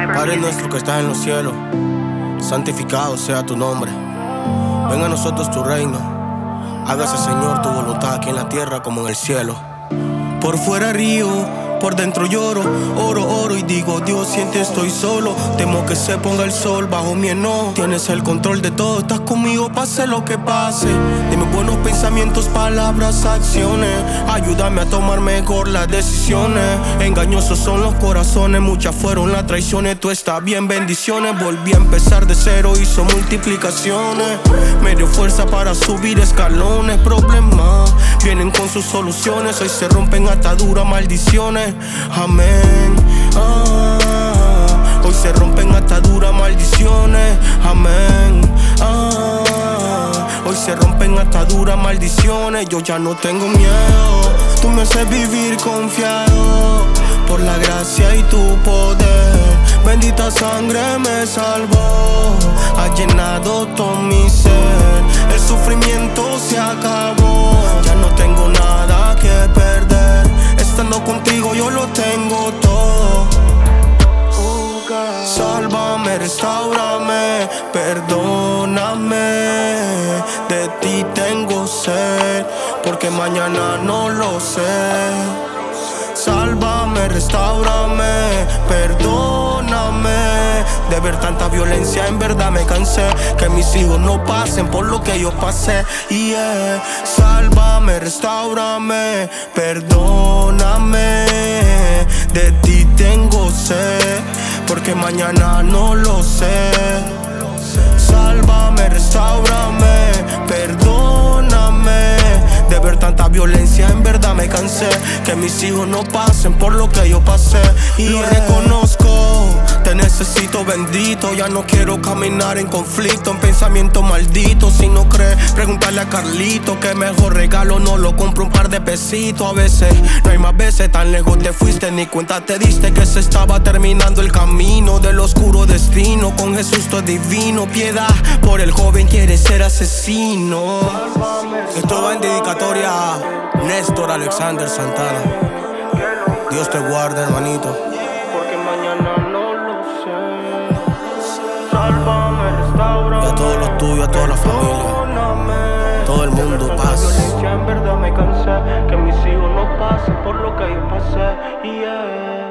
Padre nuestro que estás en los cielos, santificado sea tu nombre. Venga a nosotros tu reino. Hágase, Señor, tu voluntad aquí en la tierra como en el cielo. Por fuera río, por dentro lloro, oro y digo, Dios, siente estoy solo. Temo que se ponga el sol bajo mi enojo. Tienes el control de todo, estás conmigo, pase lo que pase. Dime buenos pensamientos, palabras, acciones. Ayúdame a tomar mejor las decisiones. Engañosos son los corazones, muchas fueron las traiciones. Tú estás bien, bendiciones. Volví a empezar de cero, hizo multiplicaciones. Me dio fuerza para subir escalones. Problemas vienen con sus soluciones. Hoy se rompen ataduras, maldiciones. Amén. Hoy se rompen ataduras, maldiciones. Amén. Hoy se rompen ataduras, maldiciones. Yo ya no tengo miedo. Tú me haces vivir confiado por la gracia y tu poder. Bendita sangre me salvó, ha llenado todo mi ser. El sufrimiento se acabó, ya no tengo nada que perder. Estando contigo yo lo tengo todo. Sálvame, restáurame, perdóname. De ti tengo sed, porque mañana no lo sé. Sálvame, restáurame, perdóname. De ver tanta violencia en verdad me cansé. Que mis hijos no pasen por lo que yo pasé. Sálvame, restáurame, perdóname. De ti tengo sed, porque mañana no lo sé. Sálvame, restáurame, perdóname. De ver tanta violencia en verdad me cansé. Que mis hijos no pasen por lo que yo pasé. Lo reconozco, te necesito bendito. Ya no quiero caminar en conflicto, en pensamiento maldito. Si no crees, pregúntale a Carlito. Que mejor regalo no lo compro un par de pesitos. A veces, no hay más veces, tan lejos te fuiste, ni cuenta te diste que se estaba terminando el camino del oscuro destino. Con Jesús todo es divino, piedad por el joven quiere ser asesino. Esto va en dedicatoria a Néstor Alexander Santana. Dios te guarde, hermanito. Porque mañana no lo sé. Sálvame, restaurame. Y a todos los tuyos, a toda la familia, todo el mundo, paz. En verdad me cansé. Que mis hijos no pasen por lo que yo pasé.